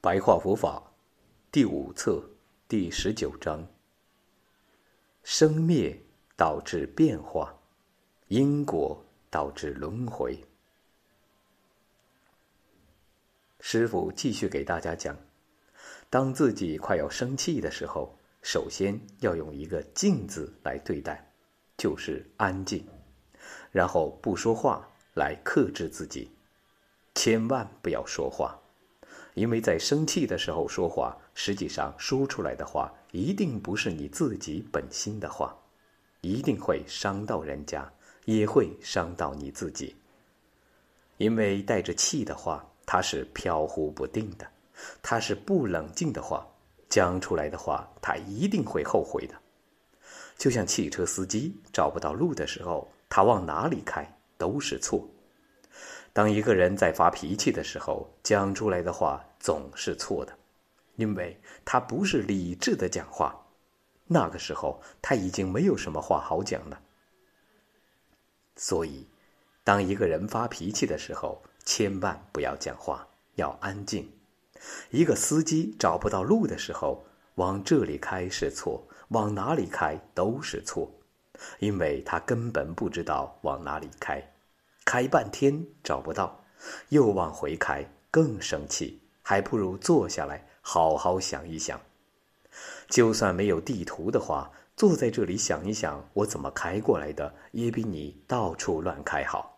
白话佛法第5册第19章：生灭导致变化，因果导致轮回。师父继续给大家讲，当自己快要生气的时候，首先要用一个静字来对待，就是安静，然后不说话来克制自己，千万不要说话。因为在生气的时候说话，实际上说出来的话一定不是你自己本心的话，一定会伤到人家，也会伤到你自己。因为带着气的话，它是飘忽不定的，它是不冷静的话，讲出来的话他一定会后悔的。就像汽车司机找不到路的时候，他往哪里开都是错。当一个人在发脾气的时候，讲出来的话总是错的，因为他不是理智的讲话，那个时候他已经没有什么话好讲了。所以当一个人发脾气的时候，千万不要讲话，要安静。一个司机找不到路的时候，往这里开是错，往哪里开都是错，因为他根本不知道往哪里开，开半天找不到，又往回开，更生气，还不如坐下来好好想一想。就算没有地图的话，坐在这里想一想我怎么开过来的，也比你到处乱开好。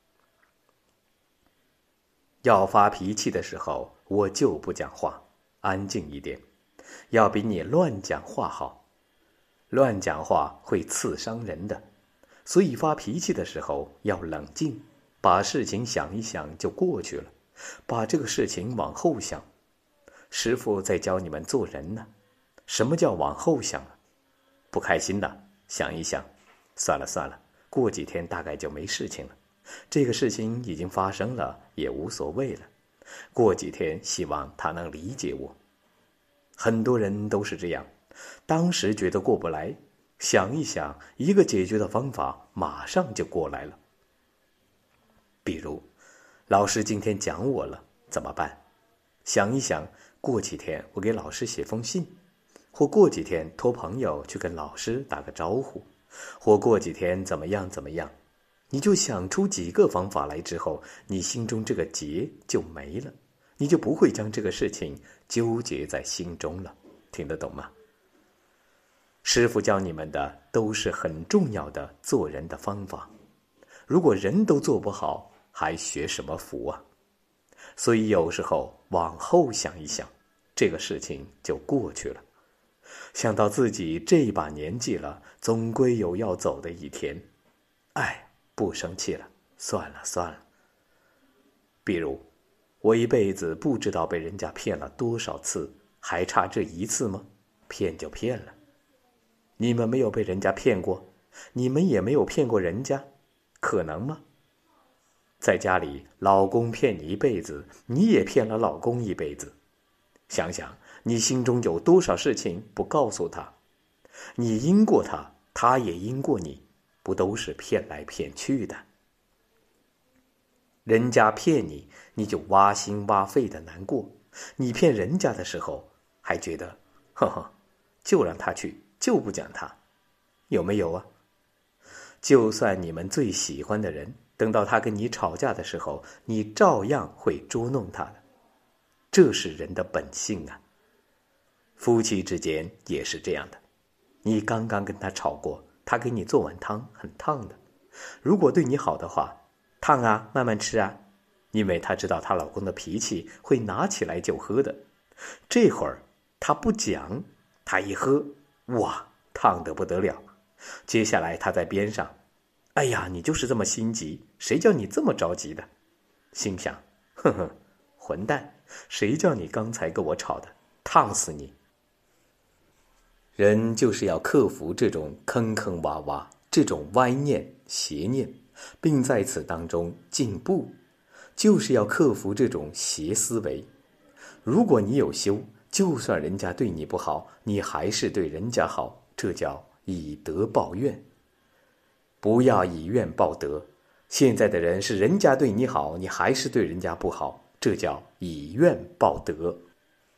要发脾气的时候，我就不讲话，安静一点，要比你乱讲话好。乱讲话会刺伤人的，所以发脾气的时候要冷静，把事情想一想就过去了，把这个事情往后想。师父在教你们做人呢。什么叫往后想啊？不开心了，想一想，算了，过几天大概就没事情了。这个事情已经发生了，也无所谓了。过几天希望他能理解我。很多人都是这样，当时觉得过不来，想一想，一个解决的方法马上就过来了。比如，老师今天讲我了，怎么办？想一想，过几天我给老师写封信，或过几天托朋友去跟老师打个招呼，或过几天怎么样，你就想出几个方法来之后，你心中这个结就没了，你就不会将这个事情纠结在心中了。听得懂吗？师父教你们的都是很重要的做人的方法，如果人都做不好，还学什么福啊？所以有时候往后想一想，这个事情就过去了。想到自己这把年纪了，总归有要走的一天，不生气了，算了。比如，我一辈子不知道被人家骗了多少次，还差这一次吗？骗就骗了。你们没有被人家骗过，你们也没有骗过人家，可能吗？在家里，老公骗你一辈子，你也骗了老公一辈子。想想，你心中有多少事情不告诉他？你阴过他，他也阴过你，不都是骗来骗去的？人家骗你，你就挖心挖肺的难过；你骗人家的时候，还觉得，就让他去，就不讲他，有没有啊？就算你们最喜欢的人，等到他跟你吵架的时候，你照样会捉弄他的，这是人的本性啊。夫妻之间也是这样的，你刚刚跟他吵过，他给你做碗汤，很烫的，如果对你好的话，烫啊，慢慢吃啊，因为她知道她老公的脾气会拿起来就喝的。这会儿她不讲，她一喝，哇，烫得不得了。接下来她在边上，哎呀，你就是这么心急，谁叫你这么着急的？心想，混蛋，谁叫你刚才跟我吵的，烫死你。人就是要克服这种坑坑洼洼，这种歪念邪念，并在此当中进步，就是要克服这种邪思维。如果你有修，就算人家对你不好，你还是对人家好，这叫以德报怨。不要以怨报德。现在的人是人家对你好，你还是对人家不好，这叫以怨报德。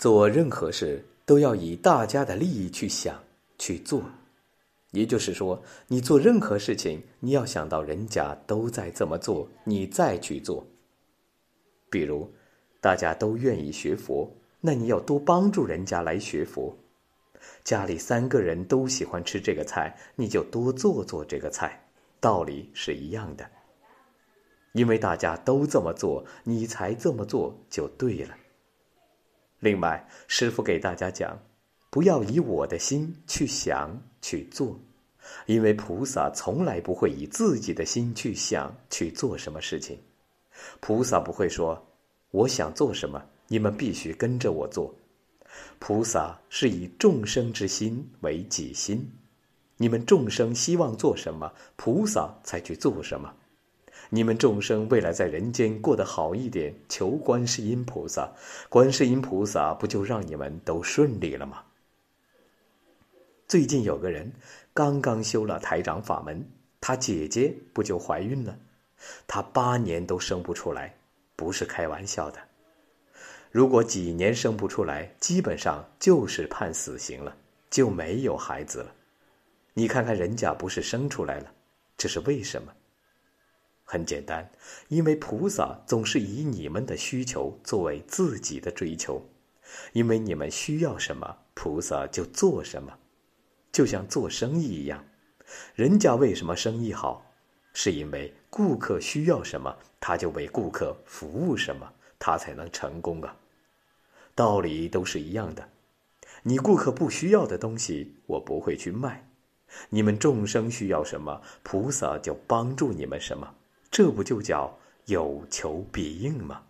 做任何事都要以大家的利益去想、去做。也就是说，你做任何事情，你要想到人家都在这么做，你再去做。比如，大家都愿意学佛，那你要多帮助人家来学佛。家里3个人都喜欢吃这个菜，你就多做做这个菜，道理是一样的。因为大家都这么做，你才这么做就对了。另外，师父给大家讲，不要以我的心去想、去做，因为菩萨从来不会以自己的心去想、去做什么事情。菩萨不会说，我想做什么，你们必须跟着我做。菩萨是以众生之心为己心，你们众生希望做什么，菩萨才去做什么。你们众生为了在人间过得好一点，求观世音菩萨，观世音菩萨不就让你们都顺利了吗？最近有个人刚刚修了台长法门，他姐姐不就怀孕了，他8年都生不出来，不是开玩笑的。如果几年生不出来，基本上就是判死刑了，就没有孩子了。你看看人家不是生出来了，这是为什么？很简单，因为菩萨总是以你们的需求作为自己的追求，因为你们需要什么，菩萨就做什么。就像做生意一样，人家为什么生意好？是因为顾客需要什么，他就为顾客服务什么，他才能成功啊。道理都是一样的，你顾客不需要的东西，我不会去卖。你们众生需要什么，菩萨就帮助你们什么，这不就叫有求必应吗？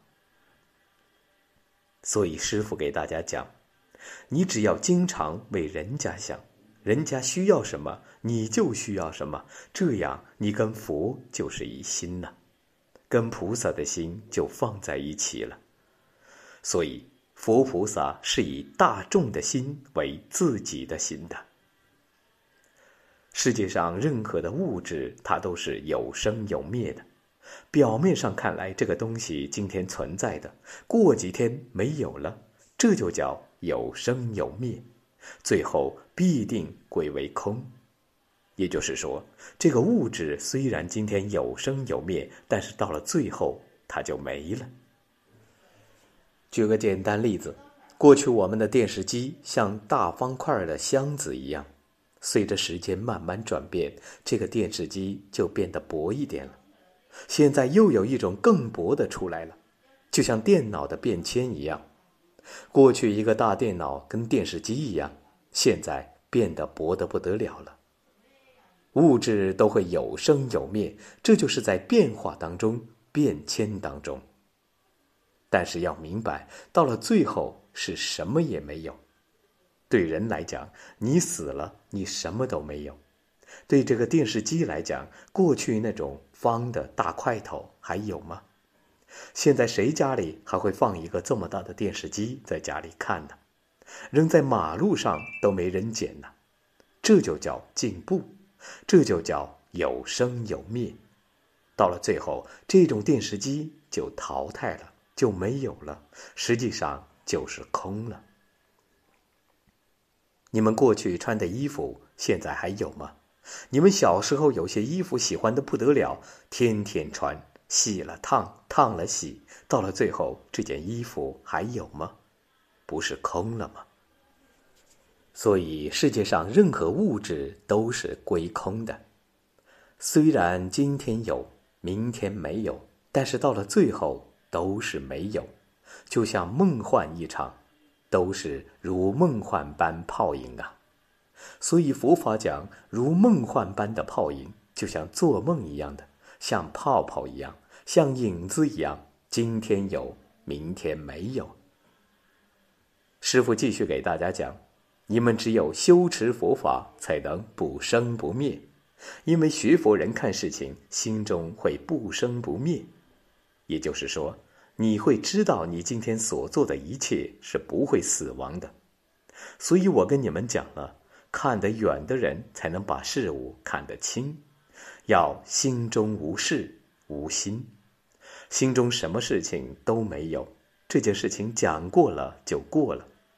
所以师父给大家讲，你只要经常为人家想，人家需要什么，你就需要什么，这样你跟佛就是一心了，跟菩萨的心就放在一起了。所以佛菩萨是以大众的心为自己的心的。世界上任何的物质，它都是有生有灭的。表面上看来，这个东西今天存在的，过几天没有了，这就叫有生有灭，最后必定归为空。也就是说，这个物质虽然今天有生有灭，但是到了最后它就没了。举个简单例子，过去我们的电视机像大方块的箱子一样，随着时间慢慢转变，这个电视机就变得薄一点了。现在又有一种更薄的出来了，就像电脑的变迁一样。过去一个大电脑跟电视机一样，现在变得薄得不得了了。物质都会有生有灭，这就是在变化当中、变迁当中。但是要明白，到了最后是什么也没有。对人来讲，你死了，你什么都没有。对这个电视机来讲，过去那种方的大块头还有吗？现在谁家里还会放一个这么大的电视机在家里看呢？扔在马路上都没人捡呢。这就叫进步，这就叫有生有灭。到了最后，这种电视机就淘汰了，就没有了，实际上就是空了。你们过去穿的衣服现在还有吗？你们小时候有些衣服喜欢的不得了，天天穿，洗了烫，烫了洗，到了最后这件衣服还有吗？不是空了吗？所以世界上任何物质都是归空的。虽然今天有，明天没有，但是到了最后都是没有，就像梦幻一场，都是如梦幻般泡影啊。所以佛法讲如梦幻般的泡影，就像做梦一样的，像泡泡一样，像影子一样，今天有，明天没有。师父继续给大家讲，你们只有修持佛法才能不生不灭，因为学佛人看事情心中会不生不灭，也就是说，你会知道你今天所做的一切是不会死亡的。所以我跟你们讲了，看得远的人才能把事物看得清，要心中无事无心，心中什么事情都没有，这件事情讲过了就过了，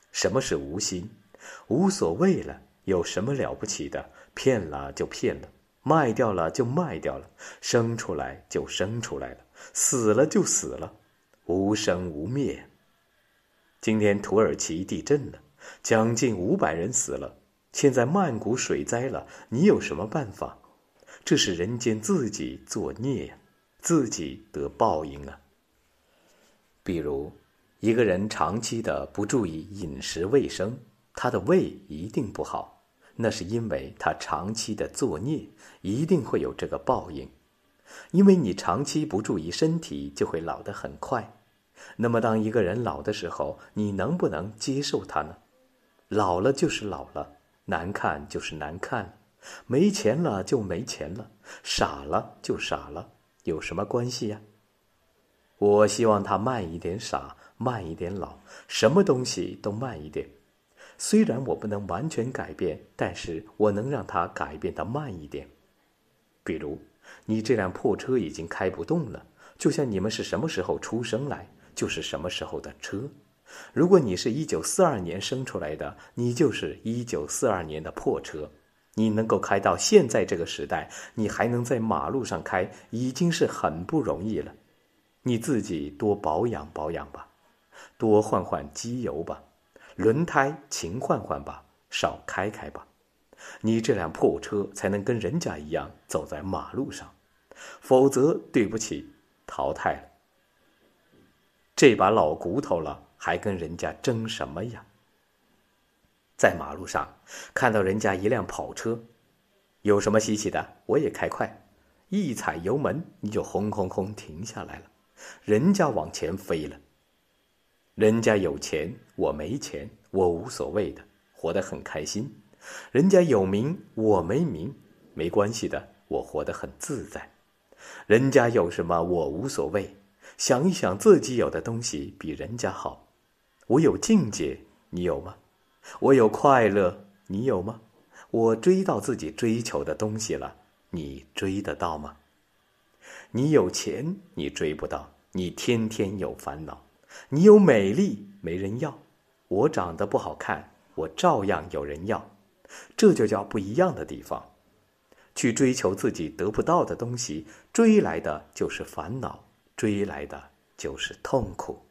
什么是无心？无所谓了，有什么了不起的？骗了就骗了，卖掉了就卖掉了，生出来就生出来了，死了就死了，无生无灭。今天土耳其地震了，将近500人死了，现在曼谷水灾了，你有什么办法？这是人间自己作孽呀，自己得报应啊。比如一个人长期的不注意饮食卫生，他的胃一定不好，那是因为他长期的作孽，一定会有这个报应。因为你长期不注意身体，就会老得很快。那么当一个人老的时候，你能不能接受他呢？老了就是老了，难看就是难看了，没钱了就没钱了，傻了就傻了，有什么关系呀？我希望他慢一点傻，慢一点老，什么东西都慢一点。虽然我不能完全改变，但是我能让他改变得慢一点。比如，你这辆破车已经开不动了，就像你们是什么时候出生来，就是什么时候的车。如果你是1942年生出来的，你就是1942年的破车。你能够开到现在这个时代，你还能在马路上开，已经是很不容易了。你自己多保养保养吧，多换换机油吧，轮胎勤换换吧，少开开吧。你这辆破车才能跟人家一样走在马路上，否则对不起，淘汰了。这把老骨头了，还跟人家争什么呀？在马路上看到人家一辆跑车，有什么稀奇的？我也开快，一踩油门你就轰轰轰停下来了，人家往前飞了。人家有钱，我没钱，我无所谓的，活得很开心。人家有名，我没名，没关系的，我活得很自在。人家有什么，我无所谓，想一想自己有的东西比人家好。我有境界，你有吗？我有快乐，你有吗？我追到自己追求的东西了，你追得到吗？你有钱，你追不到，你天天有烦恼。你有美丽，没人要，我长得不好看，我照样有人要。这就叫不一样的地方。去追求自己得不到的东西，追来的就是烦恼，追来的就是痛苦。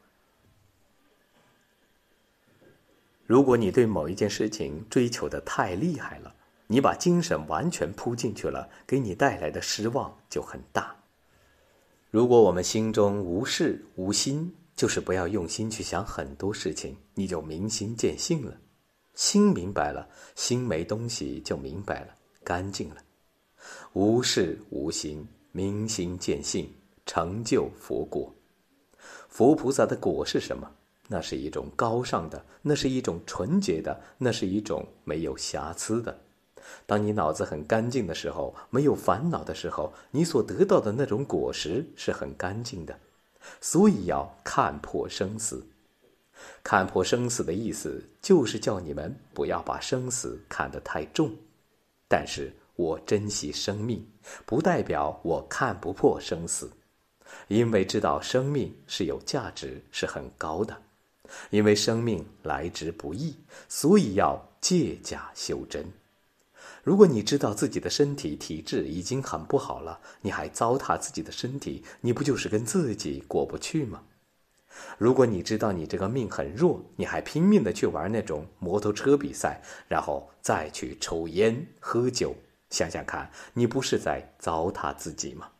如果你对某一件事情追求得太厉害了，你把精神完全扑进去了，给你带来的失望就很大。如果我们心中无事无心，就是不要用心去想很多事情，你就明心见性了。心明白了，心没东西就明白了，干净了。无事无心，明心见性，成就佛果。佛菩萨的果是什么？那是一种高尚的，那是一种纯洁的，那是一种没有瑕疵的。当你脑子很干净的时候，没有烦恼的时候，你所得到的那种果实是很干净的。所以要看破生死。看破生死的意思就是叫你们不要把生死看得太重。但是我珍惜生命，不代表我看不破生死。因为知道生命是有价值，是很高的。因为生命来之不易，所以要借假修真。如果你知道自己的身体体质已经很不好了，你还糟蹋自己的身体，你不就是跟自己过不去吗？如果你知道你这个命很弱，你还拼命的去玩那种摩托车比赛，然后再去抽烟喝酒，想想看，你不是在糟蹋自己吗？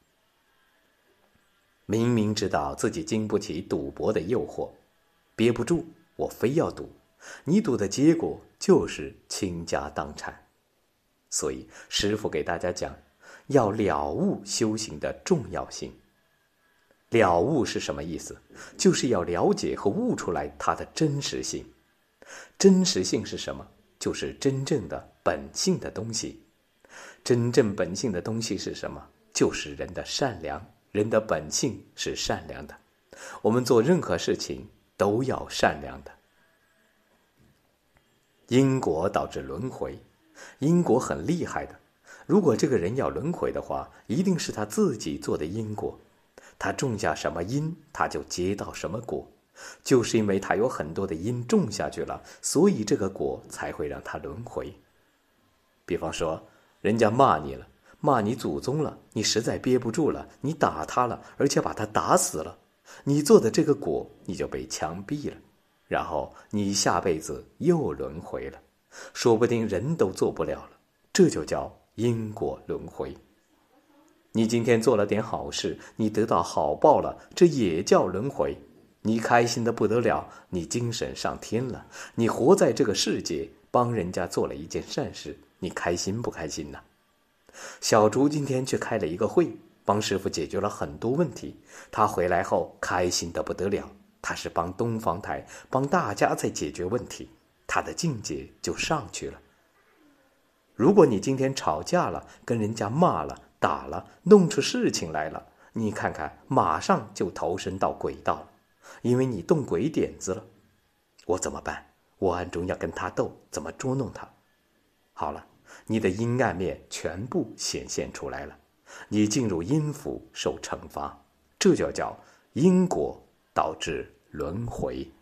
明明知道自己经不起赌博的诱惑，憋不住，我非要赌，你赌的结果就是倾家荡产。所以师父给大家讲，要了悟修行的重要性。了悟是什么意思？就是要了解和悟出来它的真实性。真实性是什么？就是真正的本性的东西。真正本性的东西是什么？就是人的善良。人的本性是善良的，我们做任何事情都要善良的。因果导致轮回，因果很厉害的。如果这个人要轮回的话，一定是他自己做的因果。他种下什么因，他就结到什么果。 就是因为他有很多的因种下去了，所以这个果才会让他轮回。比方说，人家骂你了，骂你祖宗了，你实在憋不住了，你打他了，而且把他打死了，你做的这个果你就被枪毙了，然后你下辈子又轮回了，说不定人都做不了了，这就叫因果轮回。你今天做了点好事，你得到好报了，这也叫轮回。你开心的不得了，你精神上天了，你活在这个世界，帮人家做了一件善事，你开心不开心呢？小猪今天去开了一个会，帮师傅解决了很多问题，他回来后开心的不得了，他是帮东方台，帮大家在解决问题，他的境界就上去了。如果你今天吵架了，跟人家骂了，打了，弄出事情来了，你看看，马上就投身到轨道了，因为你动鬼点子了。我怎么办？我暗中要跟他斗，怎么捉弄他？好了，你的阴暗面全部显现出来了，你进入阴府受惩罚，这就叫因果导致轮回。